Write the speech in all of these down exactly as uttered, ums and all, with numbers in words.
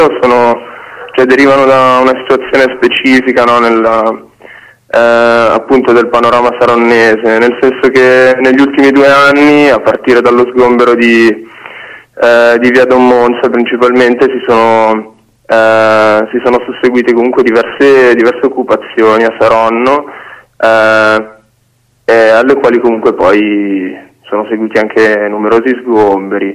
sono, cioè, derivano da una situazione specifica, no, nella, eh, appunto del panorama saronnese, nel senso che negli ultimi due anni, a partire dallo sgombero di, eh, di Via Don Monza principalmente, si sono, eh, si sono susseguite comunque diverse, diverse occupazioni a Saronno, eh, e alle quali comunque poi sono seguiti anche numerosi sgomberi.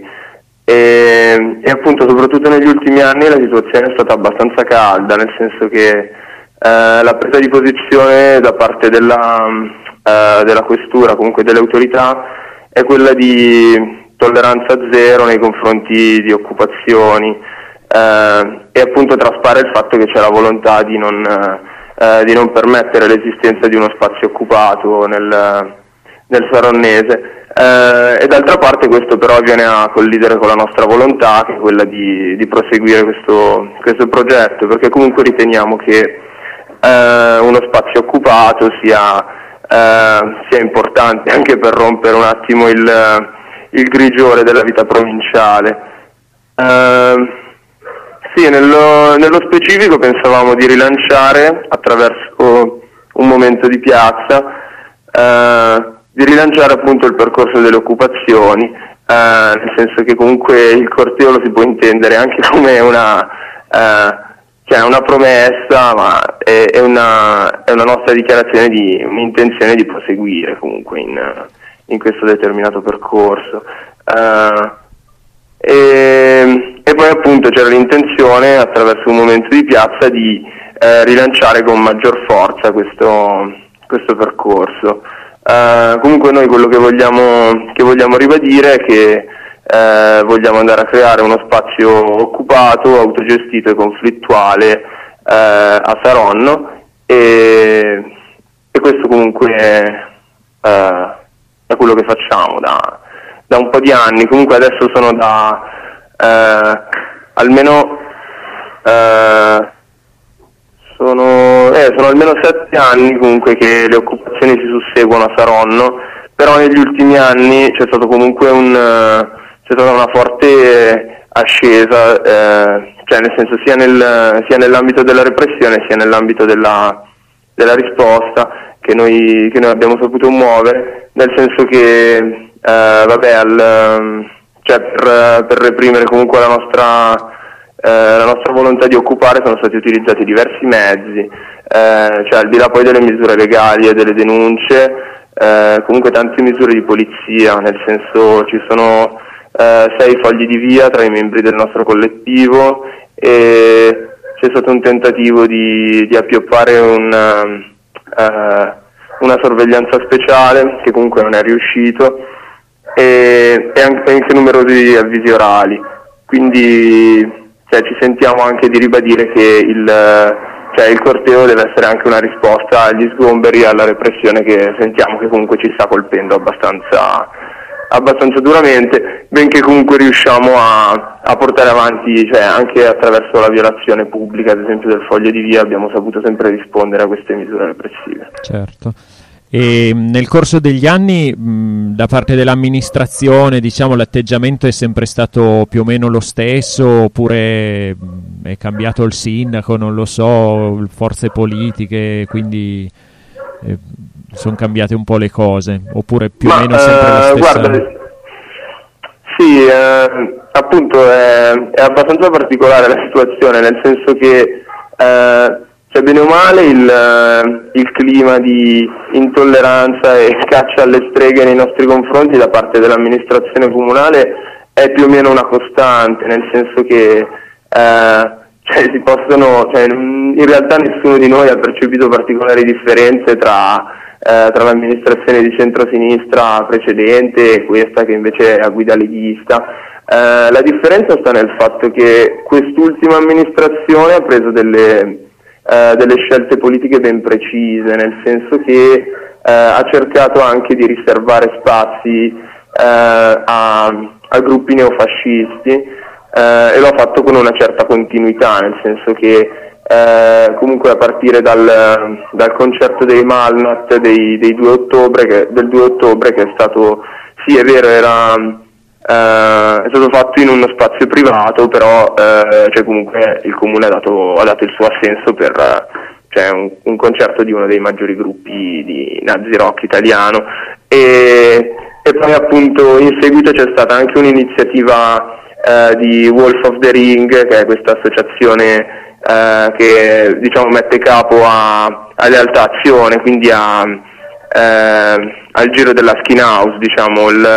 E, e appunto soprattutto negli ultimi anni la situazione è stata abbastanza calda, nel senso che eh, la presa di posizione da parte della, eh, della questura, comunque delle autorità, è quella di tolleranza zero nei confronti di occupazioni, eh, e appunto traspare il fatto che c'è la volontà di non, eh, di non permettere l'esistenza di uno spazio occupato nel, nel saronnese. Eh, e d'altra parte questo però viene a collidere con la nostra volontà, che è quella di, di proseguire questo, questo progetto, perché comunque riteniamo che eh, uno spazio occupato sia, eh, sia importante anche per rompere un attimo il, il grigiore della vita provinciale. Eh, sì, nello, nello specifico pensavamo di rilanciare attraverso un momento di piazza, eh, di rilanciare appunto il percorso delle occupazioni, eh, nel senso che comunque il corteo lo si può intendere anche come una, eh, cioè una promessa, ma è, è, una, è una nostra dichiarazione di un'intenzione di proseguire comunque in, in questo determinato percorso. Eh, e, e poi appunto c'era l'intenzione, attraverso un momento di piazza, di eh, rilanciare con maggior forza questo, questo percorso. Uh, comunque noi quello che vogliamo, che vogliamo ribadire è che uh, vogliamo andare a creare uno spazio occupato, autogestito e conflittuale uh, a Saronno, e, e questo comunque è, uh, è quello che facciamo da, da un po' di anni. Comunque adesso sono da uh, almeno uh, Sono, eh, sono almeno sette anni comunque che le occupazioni si susseguono a Saronno, però negli ultimi anni c'è stato comunque un, c'è stata una forte ascesa, eh, cioè nel senso sia, nel, sia nell'ambito della repressione sia nell'ambito della, della risposta che noi, che noi abbiamo saputo muovere, nel senso che eh, vabbè, al, cioè per, per reprimere comunque la nostra Eh, la nostra volontà di occupare sono stati utilizzati diversi mezzi, eh, cioè al di là poi delle misure legali e delle denunce, eh, comunque tante misure di polizia, nel senso ci sono eh, sei fogli di via tra i membri del nostro collettivo, e c'è stato un tentativo di, di appioppare un, eh, una sorveglianza speciale che comunque non è riuscito, e, e anche, anche numerosi avvisi orali, quindi cioè, ci sentiamo anche di ribadire che il, cioè, il corteo deve essere anche una risposta agli sgomberi e alla repressione che sentiamo che comunque ci sta colpendo abbastanza, abbastanza duramente, benché comunque riusciamo a, a portare avanti, cioè, anche attraverso la violazione pubblica, ad esempio del foglio di via, abbiamo saputo sempre rispondere a queste misure repressive. Certo. E nel corso degli anni mh, da parte dell'amministrazione, diciamo, l'atteggiamento è sempre stato più o meno lo stesso, oppure mh, è cambiato il sindaco, non lo so, forze politiche, quindi eh, sono cambiate un po' le cose, oppure più Ma, o meno sempre la eh, stessa? Guarda, sì, eh, appunto è, è abbastanza particolare la situazione, nel senso che eh, cioè, bene o male il, il clima di intolleranza e caccia alle streghe nei nostri confronti da parte dell'amministrazione comunale è più o meno una costante, nel senso che eh, cioè, si possono, cioè, in realtà nessuno di noi ha percepito particolari differenze tra, eh, tra l'amministrazione di centrosinistra precedente e questa che invece è a guida leghista. Eh, la differenza sta nel fatto che quest'ultima amministrazione ha preso delle Uh, delle scelte politiche ben precise, nel senso che uh, ha cercato anche di riservare spazi uh, a, a gruppi neofascisti, uh, e lo ha fatto con una certa continuità, nel senso che uh, comunque a partire dal, dal concerto dei Malnat dei, dei due ottobre, che, del due ottobre, che è stato, sì è vero, era, è stato fatto in uno spazio privato, però eh, cioè comunque il comune ha dato, ha dato il suo assenso per cioè un, un concerto di uno dei maggiori gruppi di Nazi rock italiano, e, e poi appunto in seguito c'è stata anche un'iniziativa eh, di Wolf of the Ring, che è questa associazione eh, che diciamo mette capo a, a Lealtà Azione, quindi a, eh, al giro della skin house, diciamo il,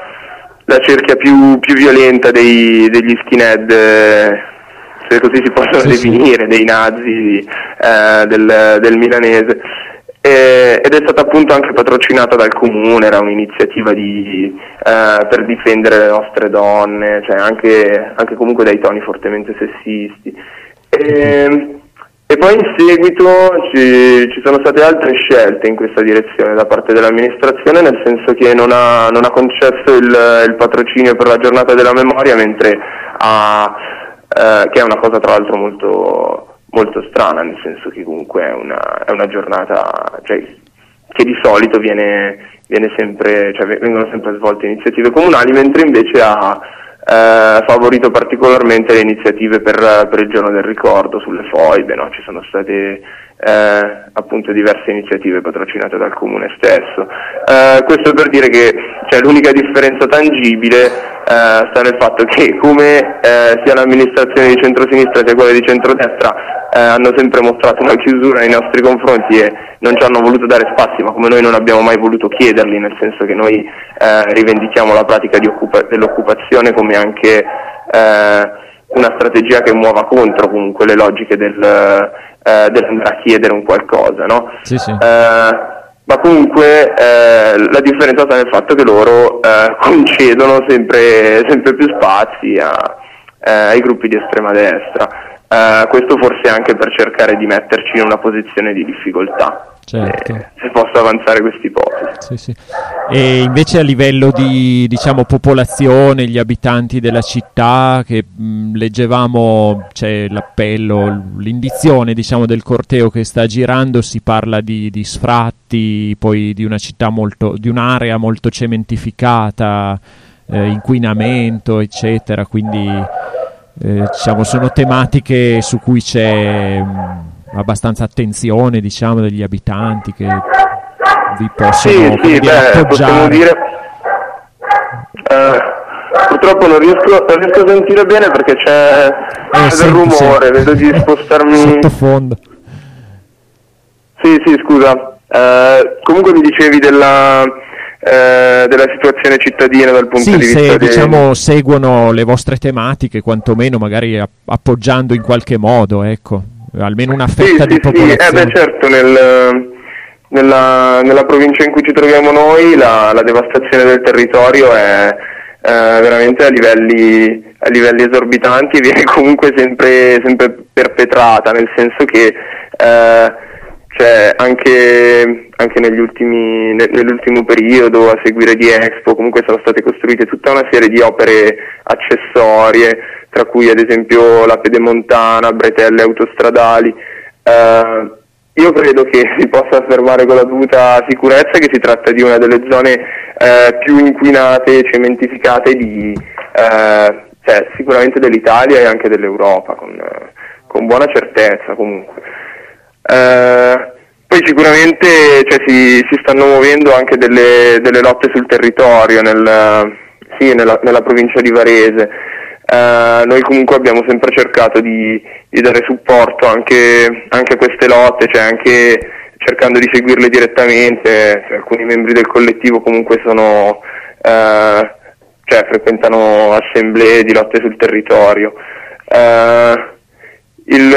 la cerchia più, più violenta dei, degli skinhead, eh, se così si possono sì, definire, sì. dei nazi eh, del, del milanese, e, ed è stata appunto anche patrocinata dal comune, era un'iniziativa di, eh, per difendere le nostre donne, cioè anche, anche comunque dai toni fortemente sessisti. E, e poi in seguito ci, ci sono state altre scelte in questa direzione da parte dell'amministrazione, nel senso che non ha, non ha concesso il, il patrocinio per la giornata della memoria, mentre ha, eh, che è una cosa tra l'altro molto, molto strana, nel senso che comunque è una, è una giornata cioè, che di solito viene, viene sempre, cioè, vengono sempre svolte iniziative comunali, mentre invece ha Eh, favorito particolarmente le iniziative per, per il giorno del ricordo sulle foibe, no? Ci sono state eh, appunto diverse iniziative patrocinate dal comune stesso. Eh, questo per dire che cioè, l'unica differenza tangibile eh, sta nel fatto che come eh, sia l'amministrazione di centrosinistra sia quella di centrodestra eh, hanno sempre mostrato una chiusura nei nostri confronti e non ci hanno voluto dare spazi, ma come noi non abbiamo mai voluto chiederli, nel senso che noi eh, rivendichiamo la pratica di occupa- dell'occupazione come anche eh, una strategia che muova contro comunque le logiche del, eh, dell'andare a chiedere un qualcosa, no? Sì, sì. Eh, ma comunque eh, la differenza sta nel fatto che loro eh, concedono sempre, sempre più spazi a, eh, ai gruppi di estrema destra. Uh, questo forse anche per cercare di metterci in una posizione di difficoltà, certo. eh, se posso avanzare quest'ipotesi. Sì, sì. E invece a livello di diciamo popolazione, gli abitanti della città, che mh, leggevamo c'è l'appello, l'indizione diciamo del corteo che sta girando, si parla di, di sfratti, poi di una città molto, di un'area molto cementificata, eh, inquinamento eccetera, quindi Eh, diciamo sono tematiche su cui c'è mh, abbastanza attenzione diciamo degli abitanti che vi possono sì, sì, dire, beh, appoggiare. Dire, eh, purtroppo non riesco, non riesco a sentire bene perché c'è, eh, c'è del rumore, senti. vedo di spostarmi sottofondo. Sì, sì, scusa, eh, comunque mi dicevi della Eh, della situazione cittadina dal punto sì, di vista se dei... diciamo seguono le vostre tematiche, quantomeno magari appoggiando in qualche modo, ecco, almeno una fetta sì, di sì, popolazione. Sì, eh beh, certo, nel, nella, nella provincia in cui ci troviamo noi la, la devastazione del territorio è eh, veramente a livelli, a livelli esorbitanti e viene comunque sempre, sempre perpetrata, nel senso che eh, cioè anche, anche negli ultimi, nell'ultimo periodo, a seguire di Expo, comunque sono state costruite tutta una serie di opere accessorie, tra cui ad esempio la pedemontana, bretelle autostradali. Eh, io credo che si possa affermare con la dovuta sicurezza che si tratta di una delle zone eh, più inquinate e cementificate di, eh, cioè, sicuramente dell'Italia e anche dell'Europa, con, con buona certezza comunque. Uh, poi sicuramente cioè, si, si stanno muovendo anche delle, delle lotte sul territorio nel, sì, nella, nella provincia di Varese. Uh, noi comunque abbiamo sempre cercato di, di dare supporto anche, anche a queste lotte, cioè anche cercando di seguirle direttamente. Cioè, alcuni membri del collettivo comunque sono, uh, cioè, frequentano assemblee di lotte sul territorio. Uh, il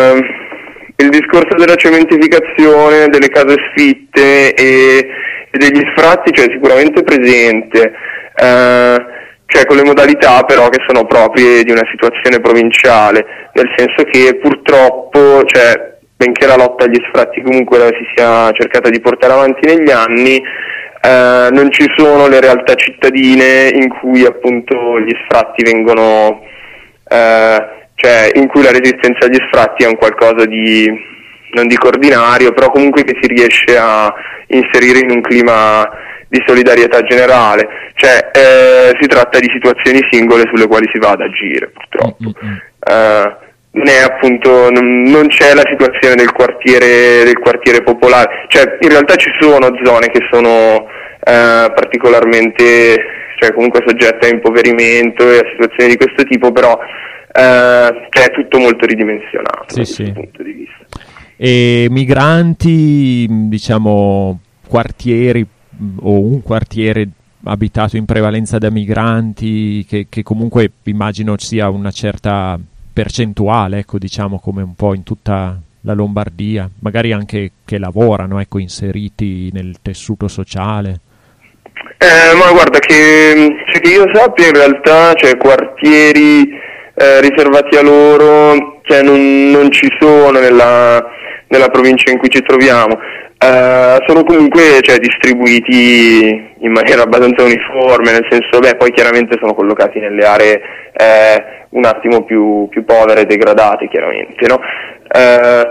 Il discorso della cementificazione, delle case sfitte e, e degli sfratti c'è cioè, sicuramente presente, eh, cioè con le modalità però che sono proprie di una situazione provinciale, nel senso che purtroppo, cioè, benché la lotta agli sfratti comunque la si sia cercata di portare avanti negli anni, eh, non ci sono le realtà cittadine in cui appunto gli sfratti vengono... Eh, cioè in cui la resistenza agli sfratti è un qualcosa di, non dico ordinario, però comunque che si riesce a inserire in un clima di solidarietà generale, cioè eh, si tratta di situazioni singole sulle quali si va ad agire, purtroppo. Mm-hmm. Uh, non è appunto, non, non c'è la situazione del quartiere, del quartiere popolare, cioè in realtà ci sono zone che sono uh, particolarmente, cioè comunque soggette a impoverimento e a situazioni di questo tipo, però uh, cioè, è tutto molto ridimensionato sì, da sì. questo punto di vista. E migranti, diciamo, quartieri o un quartiere abitato in prevalenza da migranti, che, che comunque immagino sia una certa percentuale, ecco, diciamo, come un po' in tutta la Lombardia, magari anche che lavorano, ecco, inseriti nel tessuto sociale. Eh, ma guarda, che, cioè, che io sappia in realtà, cioè, quartieri eh, riservati a loro, cioè, non, non ci sono nella, nella provincia in cui ci troviamo. Uh, sono comunque, cioè, distribuiti in maniera abbastanza uniforme, nel senso, beh, poi chiaramente sono collocati nelle aree eh, un attimo più, più povere e degradate, chiaramente, no? Uh,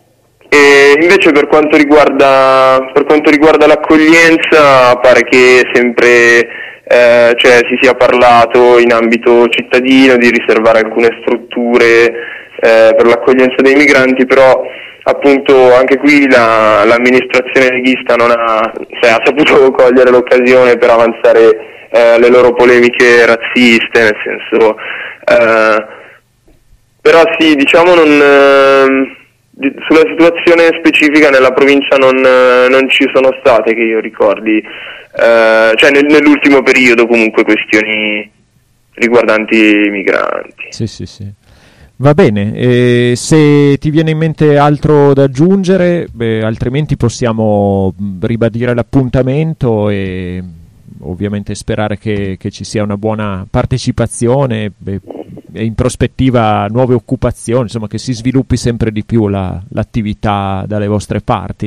e invece per quanto riguarda per quanto riguarda l'accoglienza, pare che sempre eh, cioè, si sia parlato in ambito cittadino di riservare alcune strutture eh, per l'accoglienza dei migranti, però appunto anche qui la, l'amministrazione leghista non ha, cioè, ha saputo cogliere l'occasione per avanzare eh, le loro polemiche razziste, nel senso eh, però sì, diciamo non eh, di, sulla situazione specifica nella provincia non, eh, non ci sono state, che io ricordi, eh, cioè nel, nell'ultimo periodo comunque, questioni riguardanti i migranti. Sì, sì, sì. Va bene, eh, se ti viene in mente altro da aggiungere, beh, altrimenti possiamo ribadire l'appuntamento e ovviamente sperare che, che ci sia una buona partecipazione beh, e in prospettiva nuove occupazioni, insomma che si sviluppi sempre di più la, l'attività dalle vostre parti.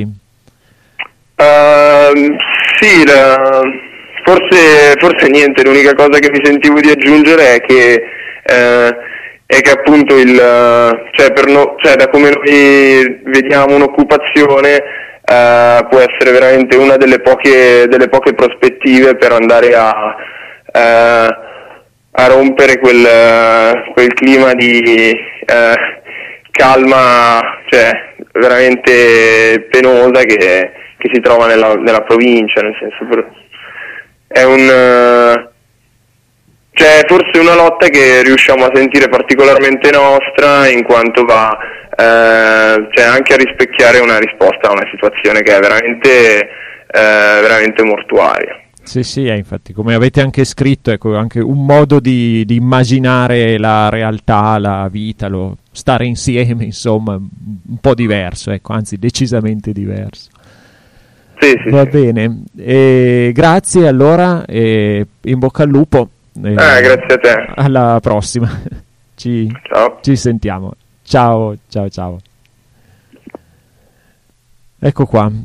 Uh, sì, la, forse, forse niente, l'unica cosa che mi sentivo di aggiungere è che eh, è che appunto il, cioè per no, cioè da come noi vediamo un'occupazione eh, può essere veramente una delle poche delle poche prospettive per andare a eh, a rompere quel quel clima di eh, calma, cioè veramente penosa che che si trova nella nella provincia, nel senso per, è un Cioè, forse una lotta che riusciamo a sentire particolarmente nostra, in quanto va eh, cioè anche a rispecchiare una risposta a una situazione che è veramente, eh, veramente mortuaria. Sì, sì, eh, infatti, come avete anche scritto, ecco, anche un modo di, di immaginare la realtà, la vita, lo stare insieme, insomma, un po' diverso, ecco, anzi decisamente diverso. Sì, sì, Va sì. bene, e grazie allora, e in bocca al lupo. Eh, grazie a te. Alla prossima. Ci, Ciao. ci sentiamo. Ciao, ciao, ciao. Ecco qua.